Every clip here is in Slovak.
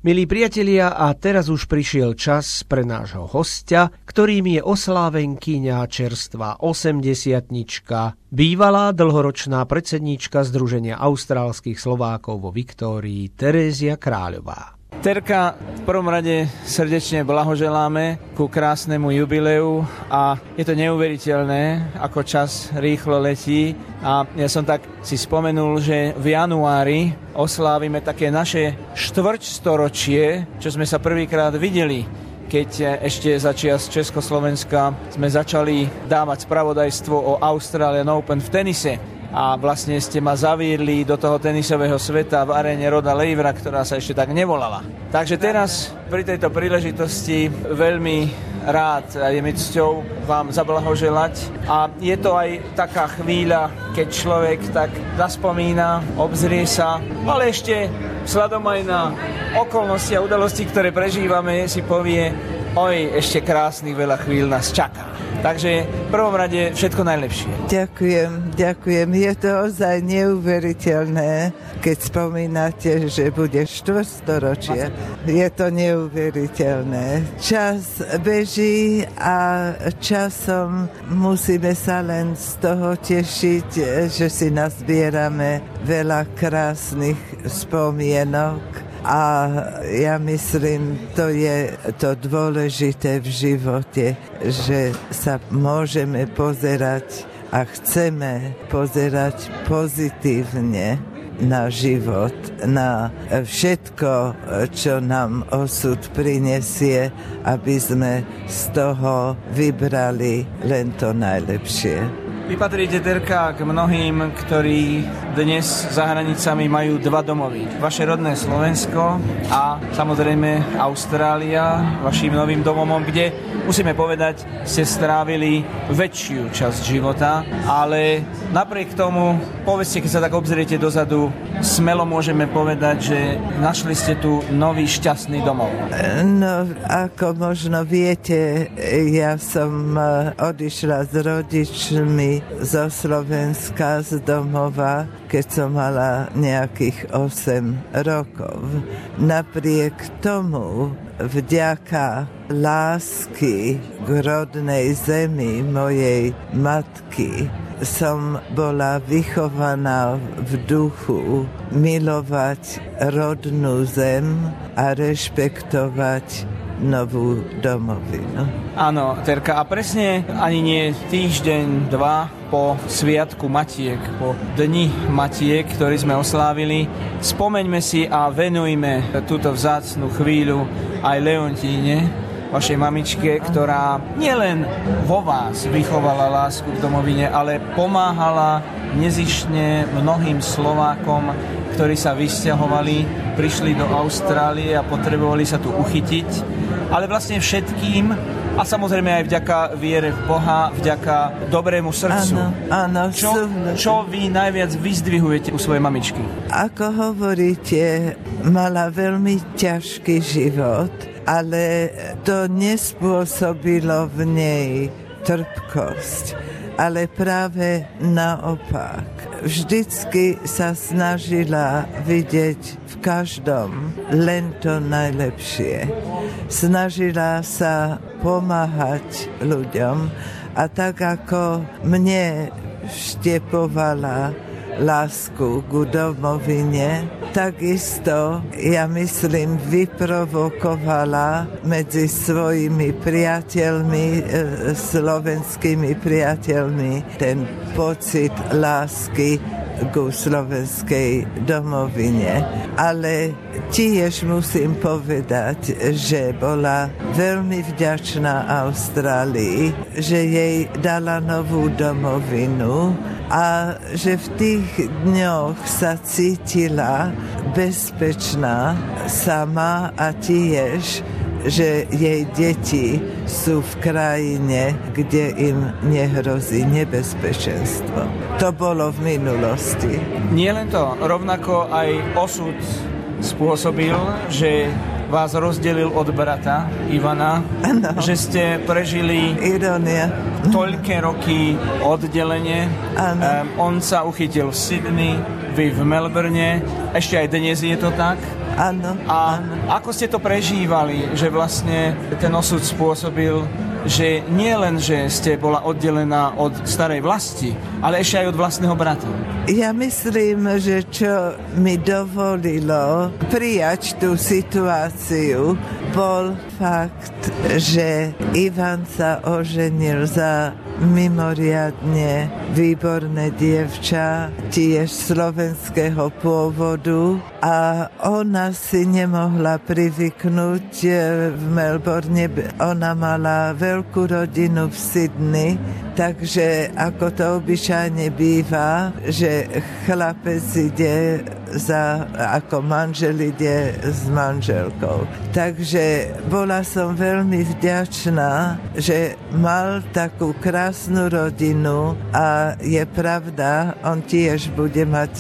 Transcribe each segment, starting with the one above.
Milí priatelia, a teraz už prišiel čas pre nášho hostia, ktorým je oslávenkyňa čerstvá 80-tnička, bývalá dlhoročná predsedníčka Združenia austrálskych Slovákov vo Viktórii Terézia Kráľová. Terka, v prvom rade srdečne blahoželáme ku krásnemu jubileu a je to neuveriteľné, ako čas rýchlo letí. A ja som tak si spomenul, že v januári oslávime také naše štvrťstoročie, čo sme sa prvýkrát videli, keď ešte za čias Československa sme začali dávať spravodajstvo o Australian Open v tenise. A vlastne ste ma zaviedli do toho tenisového sveta v aréne Roda Lejvra, ktorá sa ešte tak nevolala. Takže teraz pri tejto príležitosti veľmi rád a je mi cťou vám zablahoželať. A je to aj taká chvíľa, keď človek tak zaspomína, obzrie sa, ale ešte vzhľadom aj na okolnosti a udalosti, ktoré prežívame, si povie, oj, ešte krásnych veľa chvíľ nás čaká. Takže v prvom rade všetko najlepšie. Ďakujem. Je to ozaj neuveriteľné, keď spomínate, že bude štvrťstoročie. Je to neuveriteľné. Čas beží a časom musíme sa len z toho tešiť, že si nazbierame veľa krásnych spomienok. A ja myslím, to je to dôležité v živote, že sa môžeme pozerať a chceme pozerať pozitívne na život, na všetko, čo nám osud prinesie, aby sme z toho vybrali len to najlepšie. Vy patríte, Terka, k mnohým, ktorí dnes za hranicami majú dva domovy. Vaše rodné Slovensko a samozrejme Austrália, vašim novým domovom, kde, musíme povedať, ste strávili väčšiu časť života, ale napriek tomu, povedzte, keď sa tak obzriete dozadu, smelo môžeme povedať, že našli ste tu nový šťastný domov. No, ako možno viete, ja som odišla s rodičmi zo Slovenska, z domova, keď som mala nejakých 8 rokov. Napriek tomu, vďaka lásky k rodnej zemi mojej matky, som bola vychovaná v duchu milovať rodnú zem a rešpektovať novú domovinu. Áno, Terka, a presne ani nie týždeň, dva po Sviatku Matiek, po Dni Matiek, ktorý sme oslávili, spomeňme si a venujme túto vzácnu chvíľu aj Leontíne, vašej mamičke, ktorá nielen vo vás vychovala lásku k domovine, ale pomáhala nezištne mnohým Slovákom, ktorí sa vysťahovali, prišli do Austrálie a potrebovali sa tu uchytiť, ale vlastne všetkým a samozrejme aj vďaka viere v Boha, vďaka dobrému srdcu. Áno. Čo vy najviac vyzdvihujete u svojej mamičky? Ako hovoríte, mala veľmi ťažký život, ale to nespôsobilo v nej trpkosť, ale práve naopak. Vždycky sa snažila vidieť v každom len to najlepšie. Snažila sa pomáhať ľuďom a tak ako mne vštepovala lásku k domovine, takisto, ja myslím, vyprovokovala medzi svojimi priateľmi, slovenskými priateľmi, ten pocit lásky ku slovenskej domovine. Ale tiež musím povedať, že bola veľmi vďačná Austrálii, že jej dala novú domovinu a že v tých dňoch sa cítila bezpečná sama a tiež, že jej deti sú v krajine, kde im nehrozí nebezpečenstvo. To bolo v minulosti. Nie len to, rovnako aj osud spôsobil, že vás rozdelil od brata Ivana, že ste prežili toľké roky oddelenie. On sa uchytil v Sydney, vy v Melbourne, ešte aj dnes je to tak. Áno. A ako ste to prežívali, že vlastne ten osud spôsobil, že nie len, že ste bola oddelená od starej vlasti, ale ešte aj od vlastného brata? Ja myslím, že čo mi dovolilo prijať tú situáciu, bol fakt, že Ivan sa oženil za mimoriadne výborné dievča, tiež slovenského pôvodu, a ona si nemohla privyknúť v Melbourne. Ona mala veľkú rodinu v Sydney, takže ako to obyčajne býva, že chlapec ide ako manžel ide s manželkou. Takže bola som veľmi vďačná, že mal takú krásnu rodinu, a je pravda, on tiež bude mať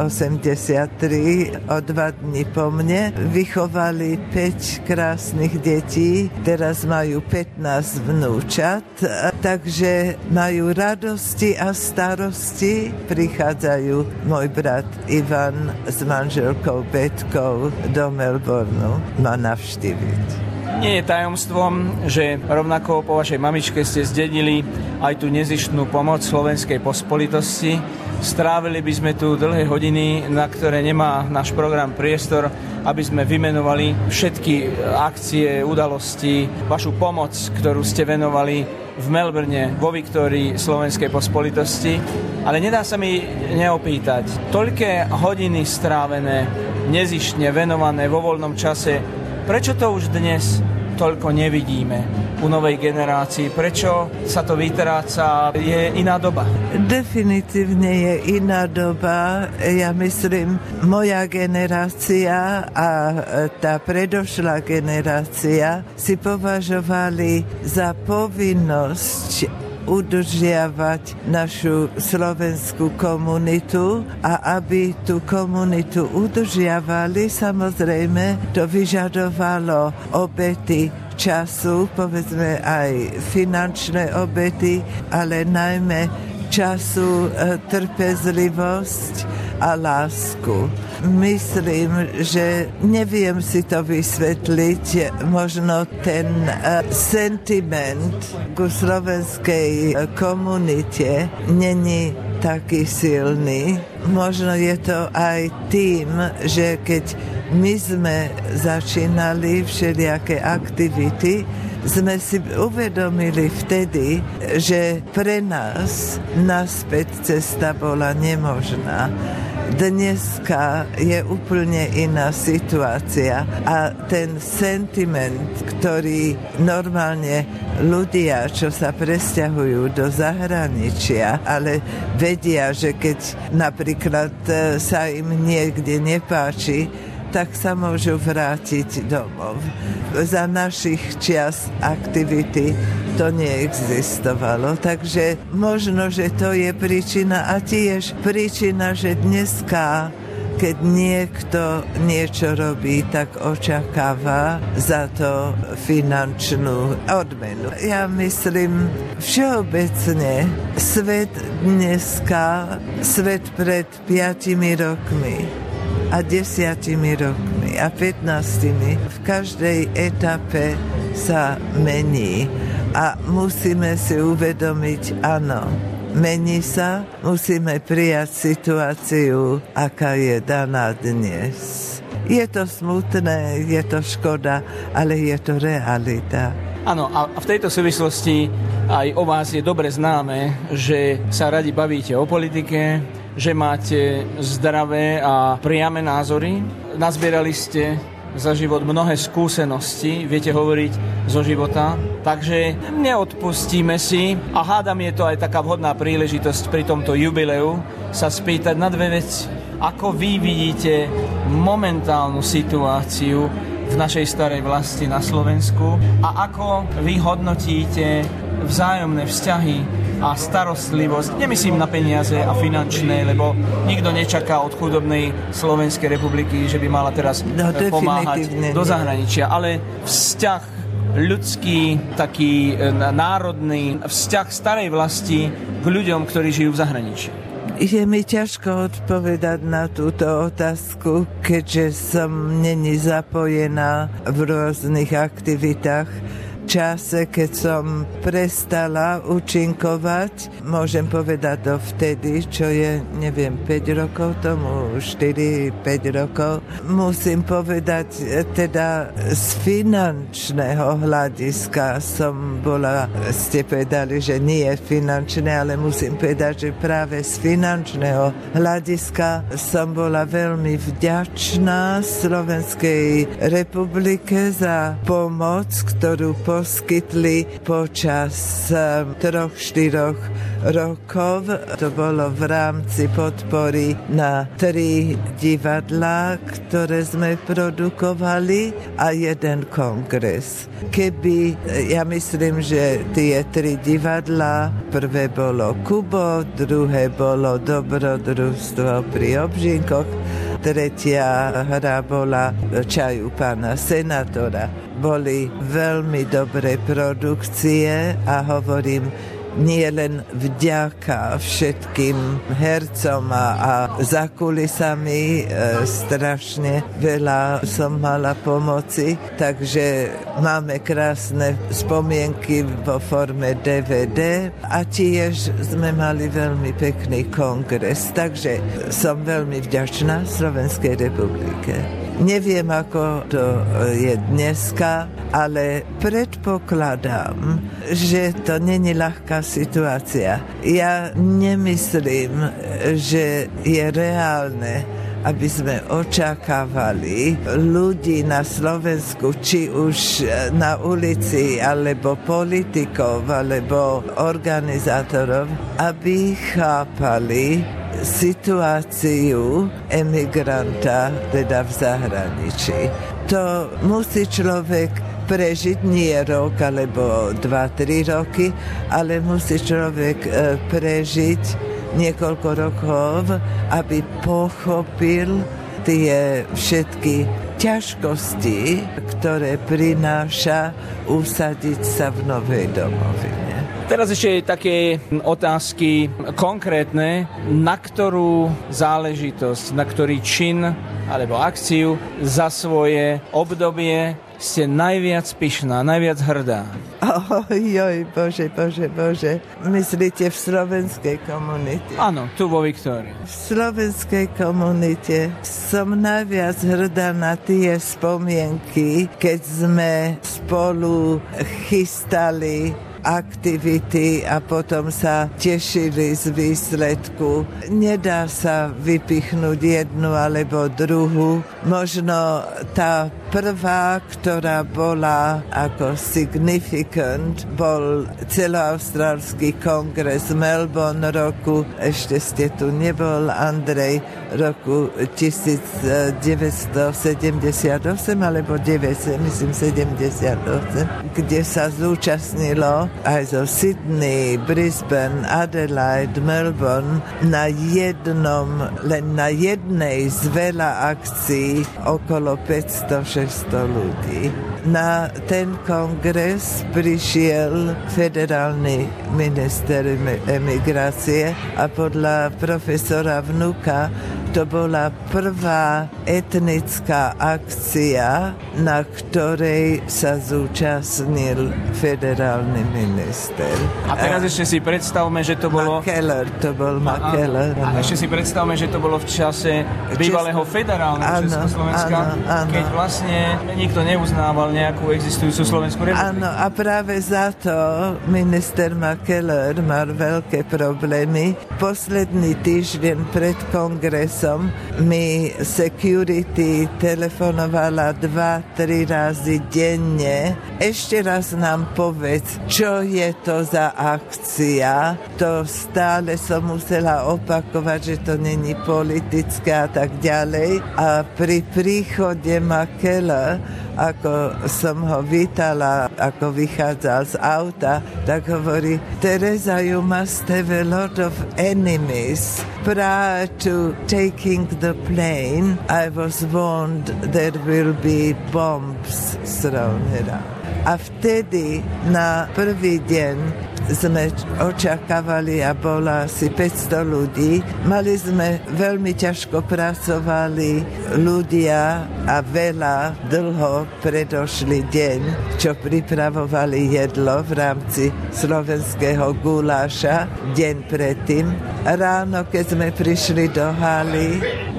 83 o 2 dni po mne. Vychovali 5 krásnych detí, teraz majú 15 vnúčat, takže majú radosti a starosti. Prichádzajú môj brat Ivan s manželkou Betkou do Melbourneu ma navštíviť. Nie je tajomstvom, že rovnako po vašej mamičke ste zdedili aj tú nezištnú pomoc slovenskej pospolitosti. Strávili by sme tu dlhé hodiny, na ktoré nemá náš program priestor, aby sme vymenovali všetky akcie, udalosti, vašu pomoc, ktorú ste venovali v Melbourne, vo Viktórii slovenskej pospolitosti. Ale nedá sa mi neopýtať, toľké hodiny strávené, nezištne venované vo voľnom čase, prečo to už dnes toľko nevidíme u novej generácii? Prečo sa to vytráca? Je iná doba? Definitívne je iná doba. Ja myslím, moja generácia a tá predošlá generácia si považovali za povinnosť udržiavať našu slovenskú komunitu, a aby tú komunitu udržiavali, samozrejme to vyžadovalo obety času, povedzme aj finančné obety, ale najmä času, trpezlivosť a lásku. Myslím, že neviem si to vysvetliť, možno ten sentiment ku slovenskej komunite není taký silný. Možno je to aj tým, že keď my sme začínali všelijaké aktivity, sme si uvedomili vtedy, že pre nás naspäť cesta bola nemožná. Dneska je úplne iná situácia a ten sentiment, ktorý normálne ľudia, čo sa presťahujú do zahraničia, ale vedia, že keď napríklad sa im niekde nepáči, tak sa môžu vrátiť domov. Za našich čias aktivity to neexistovalo, takže možno, že to je príčina, a tiež príčina, že dneska, keď niekto niečo robí, tak očakáva za to finančnú odmenu. Ja myslím, všeobecne svet dneska, svet pred 5 rokmi a 10 rokmi a 15, v každej etape sa mení a musíme si uvedomiť, áno, mení sa, musíme prijať situáciu, aká je daná dnes. Je to smutné, je to škoda, ale je to realita. Áno, a v tejto súvislosti aj o vás je dobre známe, že sa radi bavíte o politike, že máte zdravé a priame názory. Nazbierali ste za život mnohé skúsenosti, viete hovoriť zo života, takže neodpustíme si, a hádam, je to aj taká vhodná príležitosť pri tomto jubileu sa spýtať na dve veci. Ako vy vidíte momentálnu situáciu v našej starej vlasti na Slovensku a ako vy hodnotíte vzájomné vzťahy a starostlivosť, nemyslím na peniaze a finančné, lebo nikto nečaká od chudobnej Slovenskej republiky, že by mala teraz pomáhať do zahraničia, ale vzťah ľudský, taký národný, vzťah starej vlasti k ľuďom, ktorí žijú v zahraničí. Je mi ťažko odpovedať na túto otázku, keďže som není zapojená v rôznych aktivitách. V čase, keď som prestala účinkovať, môžem povedať dovtedy, čo je, 5 rokov tomu, 4-5 rokov. Musím povedať, teda z finančného hľadiska som bola, ste povedali, že nie finančné, ale musím povedať, že práve z finančného hľadiska som bola veľmi vďačná Slovenskej republike za pomoc, ktorú poskytli počas 3-4 rokov. To bolo v rámci podpory na 3 divadlá, ktoré sme produkovali a 1 kongres. Ja myslím, že tie 3 divadlá, prvé bolo Kubo, druhé bolo Dobrodružstvo pri Obžinkoch, tretia hra bola Čaj u pána senátora. Boli veľmi dobré produkcie a hovorím, nie len vďaka všetkým hercom a za kulisami strašne veľa som mala pomoci, takže máme krásne spomienky vo forme DVD a tiež sme mali veľmi pekný kongres, takže som veľmi vďačná Slovenskej republike. Neviem, ako to je dneska, ale predpokladám, že to není ľahká situácia. Ja nemyslím, že je reálne, aby sme očakávali ľudí na Slovensku, či už na ulici, alebo politikov, alebo organizátorov, aby chápali situáciu emigranta, teda v zahraničí. To musí človek prežiť nie rok alebo 2-3 roky, ale musí človek prežiť niekoľko rokov, aby pochopil tie všetky ťažkosti, ktoré prináša usadiť sa v novej domovine. Teraz ešte také otázky konkrétne, na ktorú záležitosť, na ktorý čin alebo akciu za svoje obdobie ste najviac pyšná, najviac hrdá? Bože. Myslíte v slovenskej komunite? Áno, tu vo Viktórii. V slovenskej komunite som najviac hrdá na tie spomienky, keď sme spolu chystali aktivity a potom sa tešili z výsledku. Nedá sa vypichnúť jednu alebo druhú. Možno tá prvá, ktorá bola ako significant, bol celoaustrálsky kongres Melbourne roku, ešte ste tu nebol, Andrej, roku 1978 alebo 9, myslím 78, kde sa zúčastnilo aj zo Sydney, Brisbane, Adelaide, Melbourne len na jednej z veľa akcií okolo 500-600 ľudí. Na ten kongres prišiel federálny minister emigrácie a podľa profesora Vnuka to bola prvá etnická akcia, na ktorej sa zúčastnil federálny minister. A teraz ešte si predstavme, že to bolo... Mackellar. A ešte si predstavme, že to bolo v čase bývalého federálneho Československa, keď vlastne nikto neuznával nejakú existujúcu Slovenskú republiku. Áno, a práve za to minister Mackellar mal veľké problémy. Posledný týždeň pred kongresom mi security telefonovala 2-3 razy denne. Ešte raz nám povedz, čo je to za akcia. To stále som musela opakovať, že to není politické a tak ďalej. A pri príchode Mackellar, ako som ho vítala, ako vychádzal z auta, tak hovorí, Teresa, you must have a lot of enemies. Prior to taking the plane, I was warned there will be bombs thrown around. A vtedy na prvý deň sme očakávali a bolo asi 500 ľudí. Mali sme veľmi ťažko pracovali ľudia a veľa dlho predošlý deň, čo pripravovali jedlo v rámci slovenského guláša deň predtým. Ráno, keď sme prišli do haly,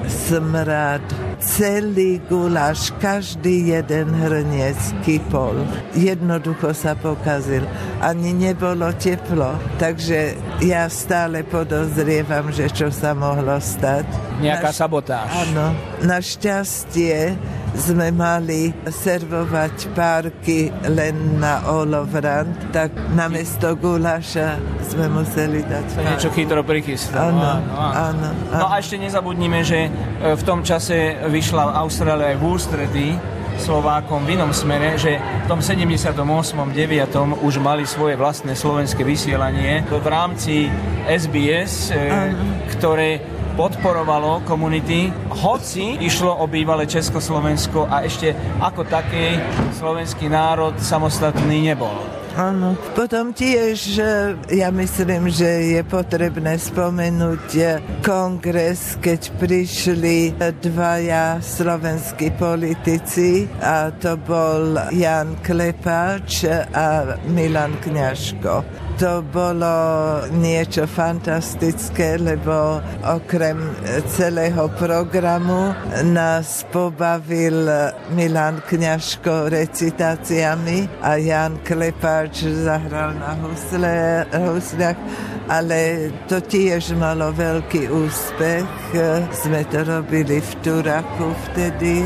smrad, celý guláš, každý jeden hrniec kypol. Jednoducho sa pokazil. Ani nebolo teplo. Takže ja stále podozrievam, že čo sa mohlo stať. Nejaká sabotáž. Áno. Našťastie sme mali servovať párky len na olovrant, tak namiesto guláša sme museli dať párky. Niečo chytro prichystalo. Áno. No a ešte nezabudnime, že v tom čase vyšla Austrália aj v ústretí Slovákom v inom smere, že v tom 78. 9. už mali svoje vlastné slovenské vysielanie v rámci SBS, ktoré podporovalo komunity, hoci išlo o bývalé Československo a ešte ako taký slovenský národ samostatný nebol. Áno. Potom tiež, ja myslím, že je potrebné spomenúť kongres, keď prišli dvaja slovenskí politici a to bol Jan Klepáč a Milan Kňažko. To bolo niečo fantastické, lebo okrem celého programu nás pobavil Milan Kňažko recitáciami a Jan Klepáč zahral na husliach, ale to tiež malo veľký úspech. Sme to robili v Turaku vtedy.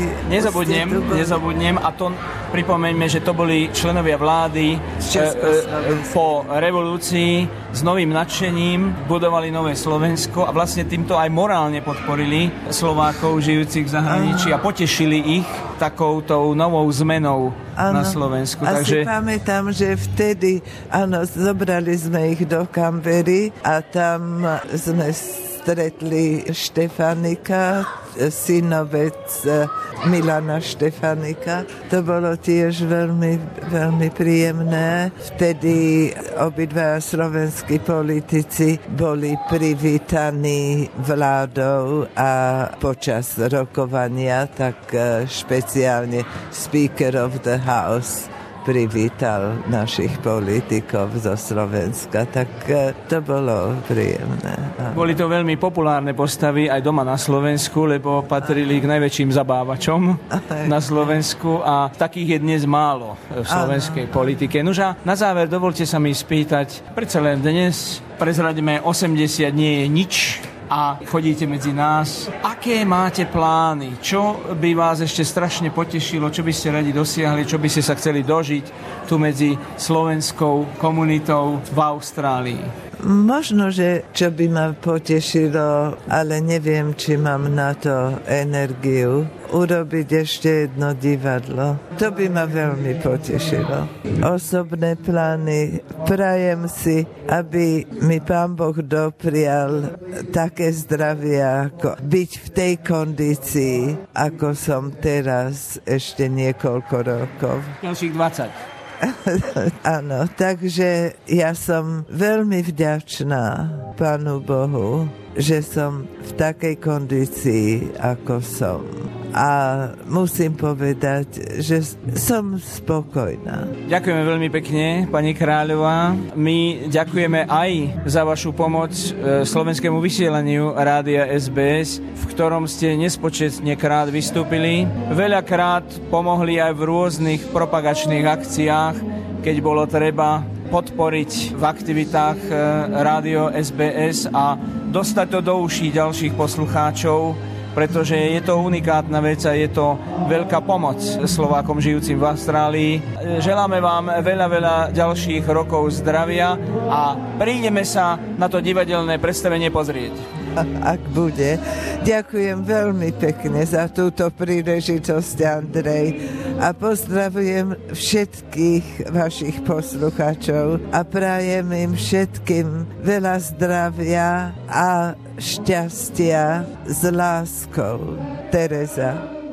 Nezabudnem a to pripomeňme, že to boli členovia vlády po revolúcii s novým nadšením budovali nové Slovensko a vlastne týmto aj morálne podporili Slovákov žijúcich v zahraničí a potešili ich takoutou novou zmenou na Slovensku. Takže pamätám, že vtedy zobrali sme ich do Canberry a tam sme stretli Štefanika, synovec Milana Štefanika. To bolo tiež veľmi, veľmi príjemné. Vtedy obidva slovenskí politici boli privítaní vládou a počas rokovania tak špeciálne Speaker of the House privítal našich politikov zo Slovenska, tak to bolo príjemné. Boli to veľmi populárne postavy aj doma na Slovensku, lebo patrili k najväčším zabávačom na Slovensku a takých je dnes málo v slovenskej politike. Nuža, na záver dovolte sa mi spýtať, predsa len dnes prezraďme 80 nie je nič a chodíte medzi nás. Aké máte plány? Čo by vás ešte strašne potešilo? Čo by ste radi dosiahli? Čo by ste sa chceli dožiť tu medzi slovenskou komunitou v Austrálii? Možno, že čo by ma potešilo, ale neviem, či mám na to energiu, urobiť ešte jedno divadlo. To by ma veľmi potešilo. Osobné plány. Prajem si, aby mi Pán Boh doprial také zdravie, ako byť v tej kondícii, ako som teraz ešte niekoľko rokov. Ďalších 20. Áno, takže ja som veľmi vďačná Pánu Bohu, že som v takej kondícii, ako som. A musím povedať, že som spokojná. Ďakujeme veľmi pekne, pani Kráľová. My ďakujeme aj za vašu pomoc slovenskému vysielaniu Rádia SBS, v ktorom ste nespočetne krát vystúpili. Veľakrát pomohli aj v rôznych propagačných akciách, keď bolo treba podporiť v aktivitách Rádio SBS a dostať to do uší ďalších poslucháčov, pretože je to unikátna vec a je to veľká pomoc Slovákom žijúcim v Austrálii. Želáme vám veľa ďalších rokov zdravia a prídeme sa na to divadelné predstavenie pozrieť. Ak bude. Ďakujem veľmi pekne za túto príležitosť, Andrej. A pozdravujem všetkých vašich poslucháčov a prajem im všetkým veľa zdravia a šťastia s láskou. Tereza.